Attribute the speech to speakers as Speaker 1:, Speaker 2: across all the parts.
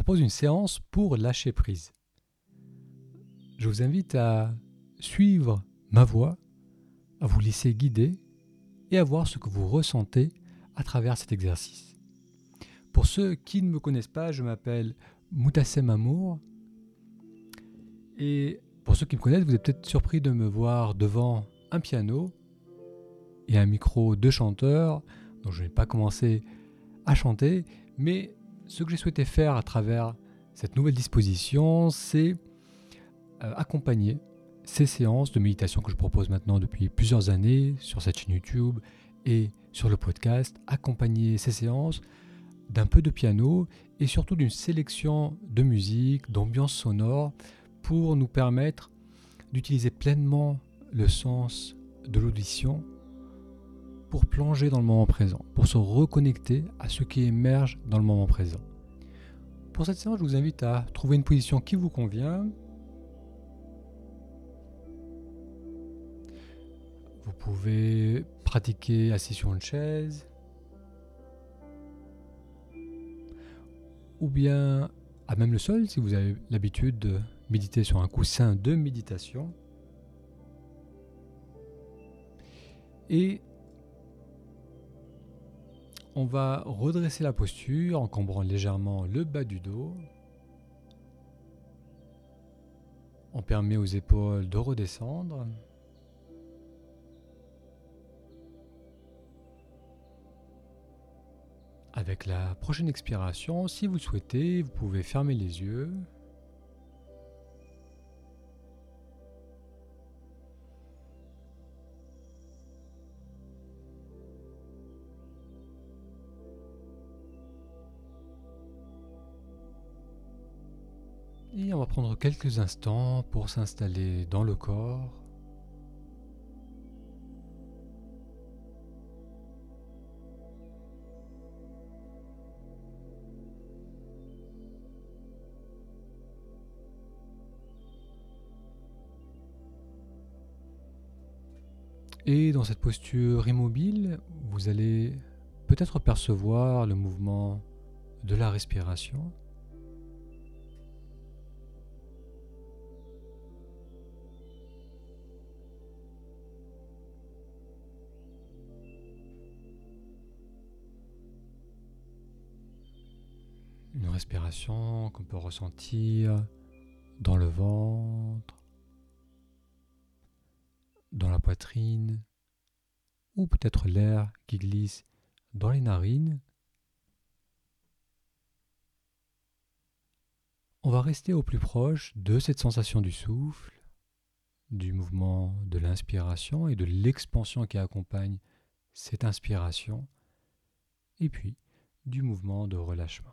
Speaker 1: propose une séance pour lâcher prise. Je vous invite à suivre ma voix, à vous laisser guider et à voir ce que vous ressentez à travers cet exercice. Pour ceux qui ne me connaissent pas, je m'appelle Moutassem Amour. Et pour ceux qui me connaissent, vous êtes peut-être surpris de me voir devant un piano et un micro de chanteur. Donc je n'ai pas commencé à chanter, mais ce que j'ai souhaité faire à travers cette nouvelle disposition, c'est accompagner ces séances de méditation que je propose maintenant depuis plusieurs années sur cette chaîne YouTube et sur le podcast, accompagner ces séances d'un peu de piano et surtout d'une sélection de musique, d'ambiance sonore pour nous permettre d'utiliser pleinement le sens de l'audition pour plonger dans le moment présent, pour se reconnecter à ce qui émerge dans le moment présent. Pour cette séance, je vous invite à trouver une position qui vous convient. Vous pouvez pratiquer assis sur une chaise ou bien à même le sol si vous avez l'habitude de méditer sur un coussin de méditation. Et on va redresser la posture en cambrant légèrement le bas du dos. On permet aux épaules de redescendre. Avec la prochaine expiration, si vous le souhaitez, vous pouvez fermer les yeux. Et on va prendre quelques instants pour s'installer dans le corps. Et dans cette posture immobile, vous allez peut-être percevoir le mouvement de la respiration. Une respiration qu'on peut ressentir dans le ventre, dans la poitrine, ou peut-être l'air qui glisse dans les narines. On va rester au plus proche de cette sensation du souffle, du mouvement de l'inspiration et de l'expansion qui accompagne cette inspiration, et puis du mouvement de relâchement.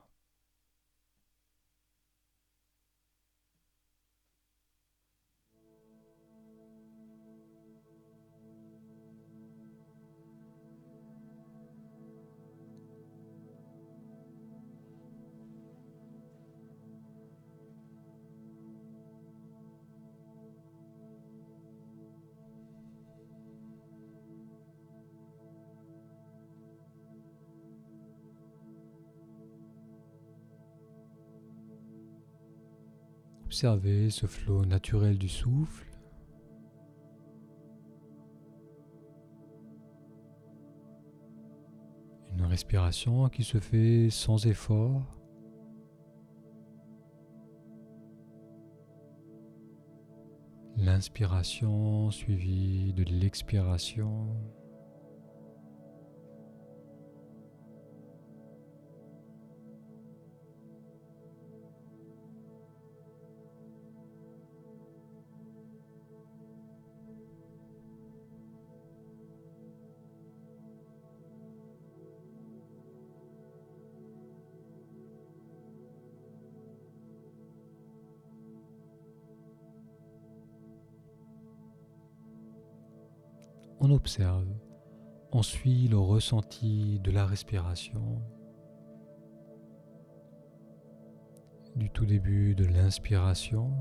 Speaker 1: Observez ce flot naturel du souffle. Une respiration qui se fait sans effort. L'inspiration suivie de l'expiration. On observe, on suit le ressenti de la respiration, du tout début de l'inspiration,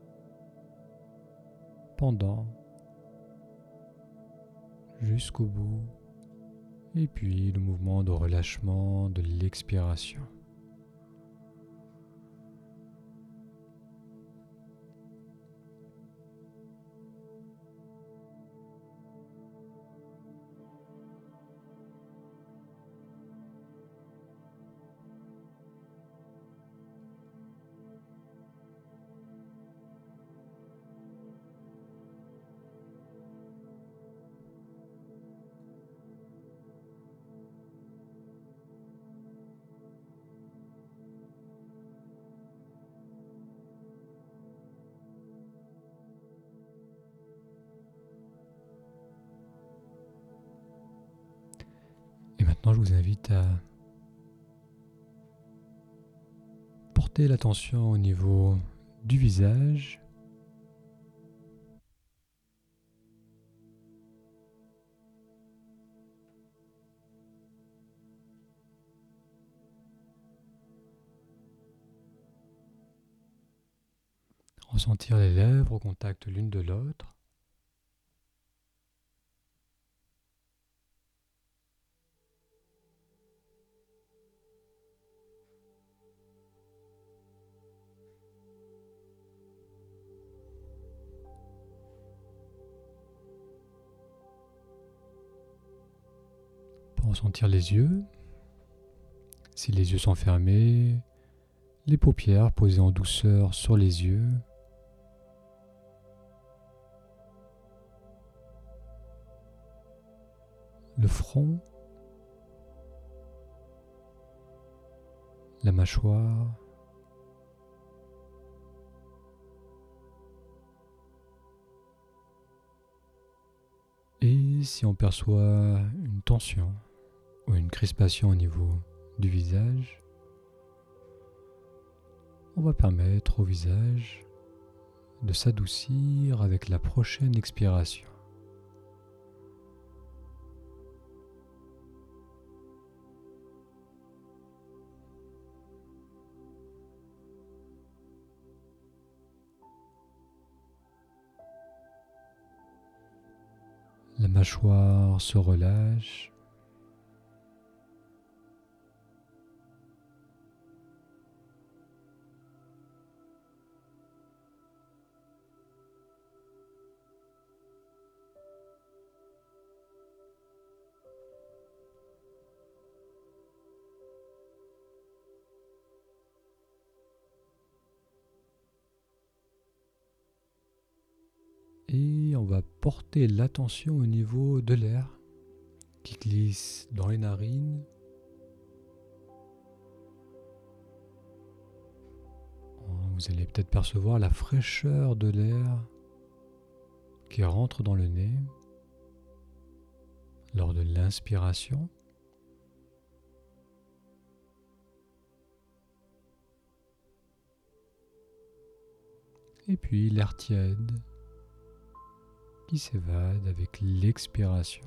Speaker 1: pendant, jusqu'au bout, et puis le mouvement de relâchement de l'expiration. Maintenant, je vous invite à porter l'attention au niveau du visage. Ressentir les lèvres au contact l'une de l'autre. Ressentir les yeux. Si les yeux sont fermés, les paupières posées en douceur sur les yeux. Le front. La mâchoire. Et si on perçoit une tension ou une crispation au niveau du visage, on va permettre au visage de s'adoucir avec la prochaine expiration. La mâchoire se relâche. Et on va porter l'attention au niveau de l'air qui glisse dans les narines. Vous allez peut-être percevoir la fraîcheur de l'air qui rentre dans le nez lors de l'inspiration. Et puis l'air tiède qui s'évade avec l'expiration.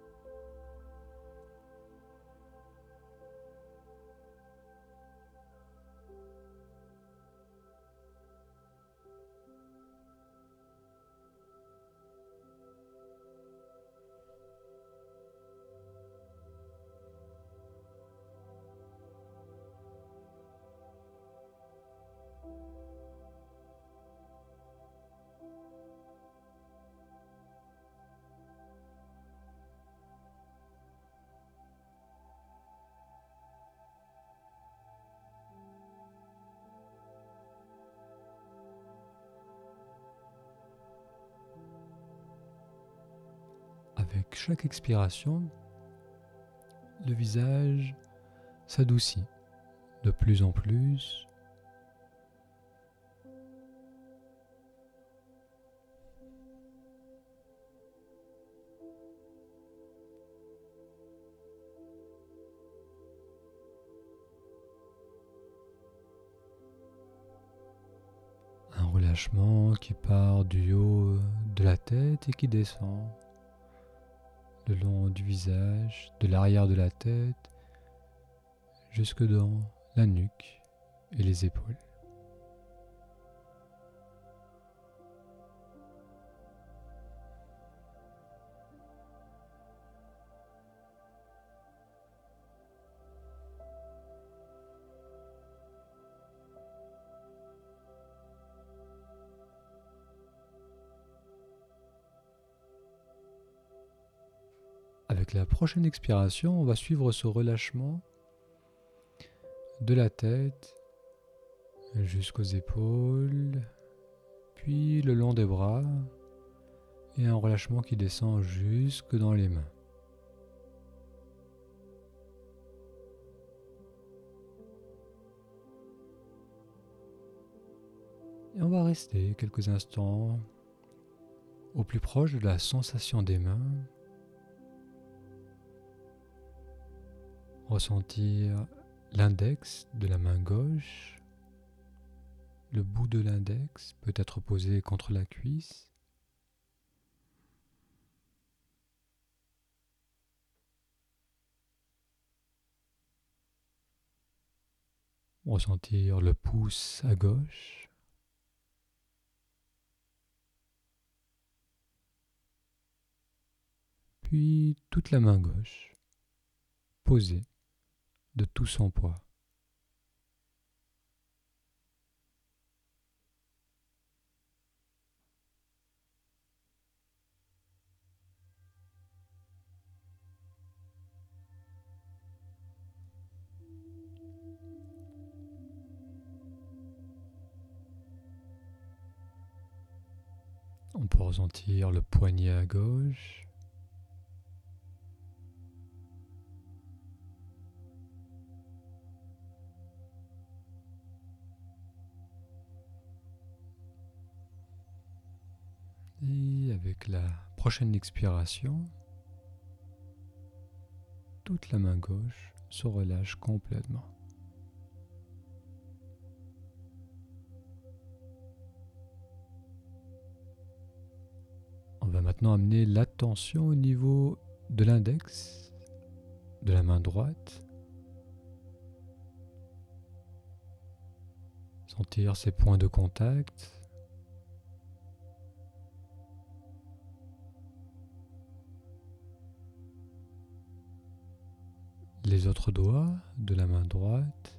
Speaker 1: Avec chaque expiration, le visage s'adoucit de plus en plus. Un relâchement qui part du haut de la tête et qui descend le long du visage, de l'arrière de la tête, jusque dans la nuque et les épaules. Avec la prochaine expiration, on va suivre ce relâchement de la tête jusqu'aux épaules, puis le long des bras, et un relâchement qui descend jusque dans les mains. Et on va rester quelques instants au plus proche de la sensation des mains. Ressentir l'index de la main gauche. Le bout de l'index peut être posé contre la cuisse. Ressentir le pouce à gauche. Puis toute la main gauche, posée de tout son poids. On peut ressentir le poignet à gauche. Et avec la prochaine expiration, toute la main gauche se relâche complètement. On va maintenant amener l'attention au niveau de l'index de la main droite. Sentir ses points de contact. Les autres doigts de la main droite.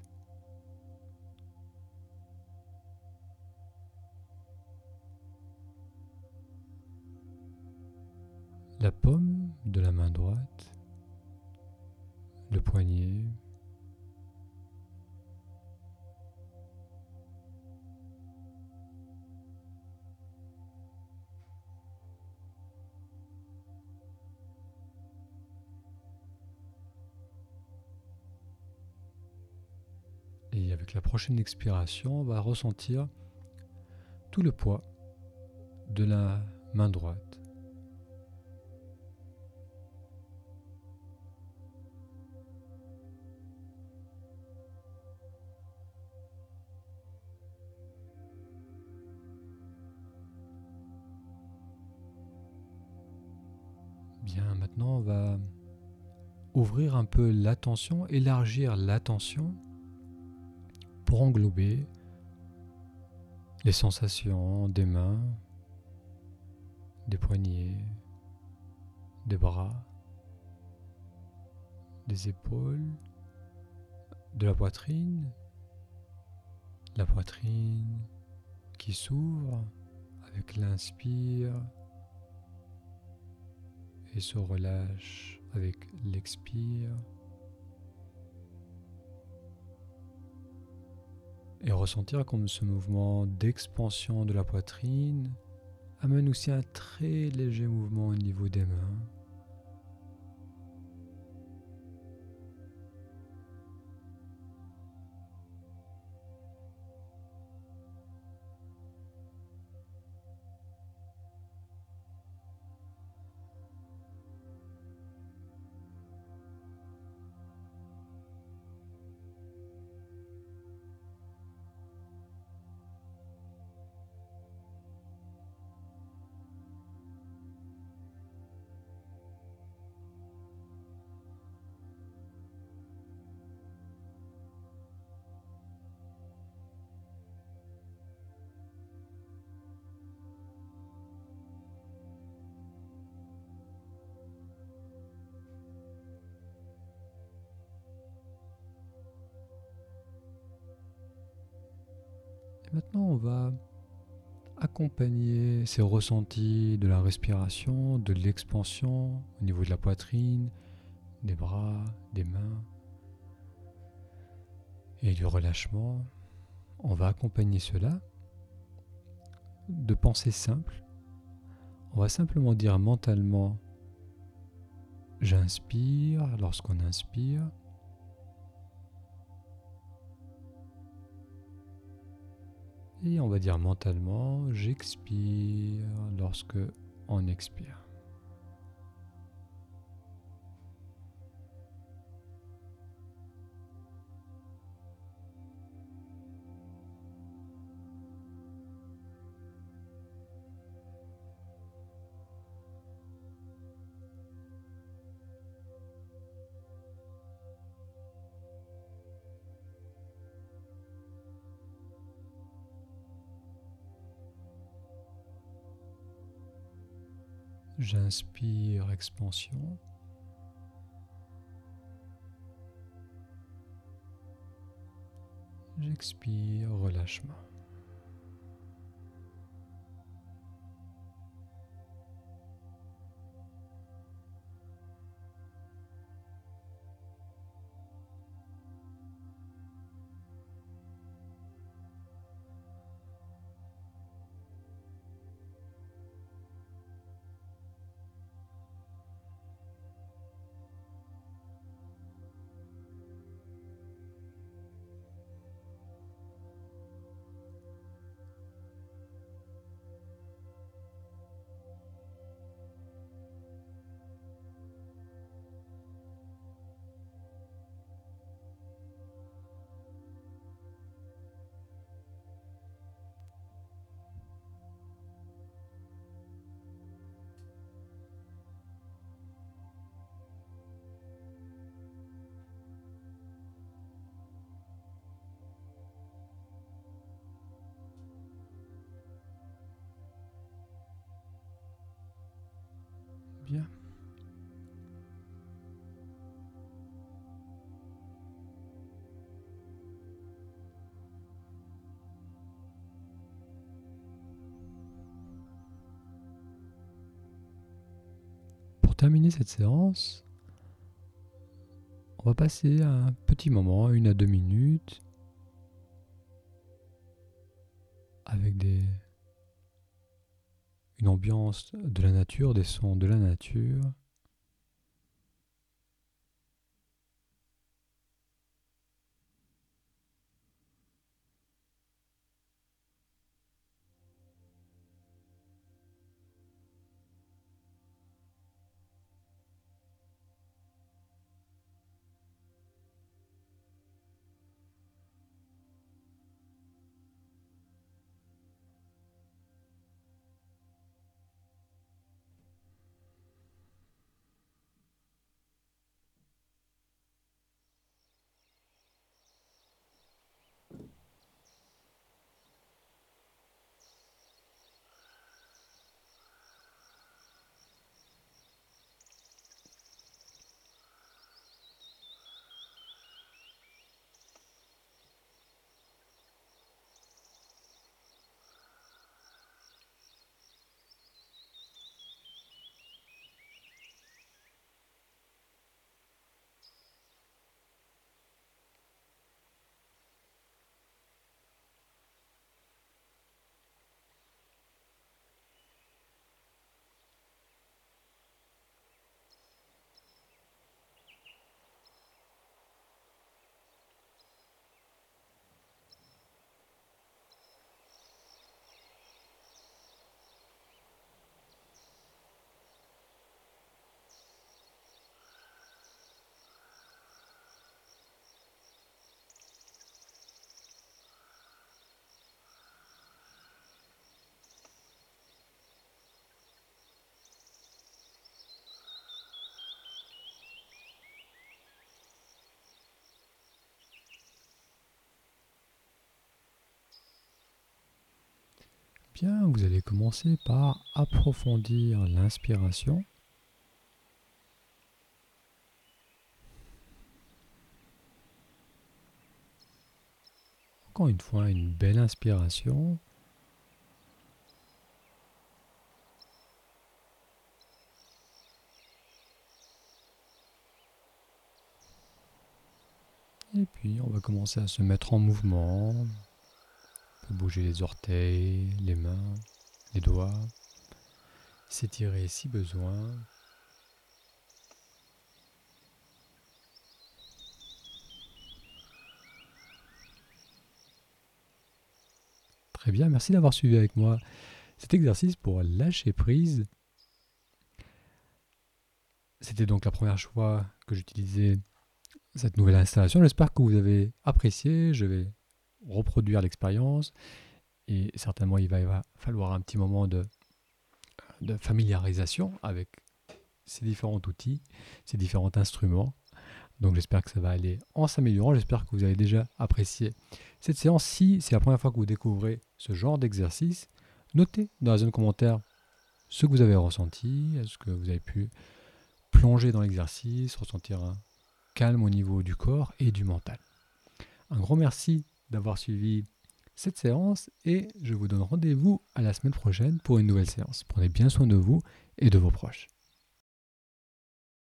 Speaker 1: La paume de la main droite. Le poignet. Et avec la prochaine expiration, on va ressentir tout le poids de la main droite. Bien, maintenant on va ouvrir un peu l'attention, élargir l'attention pour englober les sensations des mains, des poignets, des bras, des épaules, de la poitrine qui s'ouvre avec l'inspire et se relâche avec l'expire. Et ressentir comme ce mouvement d'expansion de la poitrine amène aussi un très léger mouvement au niveau des mains. Et maintenant, on va accompagner ces ressentis de la respiration, de l'expansion au niveau de la poitrine, des bras, des mains et du relâchement. On va accompagner cela de pensées simples. On va simplement dire mentalement « j'inspire » lorsqu'on inspire. Et on va dire mentalement « j'expire » lorsque on expire. J'inspire expansion. J'expire relâchement. Bien. Pour terminer cette séance, on va passer un petit moment, 1 à 2 minutes, avec une ambiance de la nature, des sons de la nature. Bien, vous allez commencer par approfondir l'inspiration. Encore une fois, une belle inspiration. Et puis, on va commencer à se mettre en mouvement. On peut bouger les orteils, les mains, les doigts, s'étirer si besoin. Très bien, merci d'avoir suivi avec moi cet exercice pour lâcher prise. C'était donc la première fois que j'utilisais cette nouvelle installation. J'espère que vous avez apprécié. Je vais reproduire l'expérience et certainement il va falloir un petit moment de familiarisation avec ces différents outils, ces différents instruments. Donc j'espère que ça va aller en s'améliorant. J'espère que vous avez déjà apprécié cette séance. Si c'est la première fois que vous découvrez ce genre d'exercice, notez dans la zone commentaire ce que vous avez ressenti, est-ce que vous avez pu plonger dans l'exercice, ressentir un calme au niveau du corps et du mental. Un grand merci d'avoir suivi cette séance et je vous donne rendez-vous à la semaine prochaine pour une nouvelle séance. Prenez bien soin de vous et de vos proches.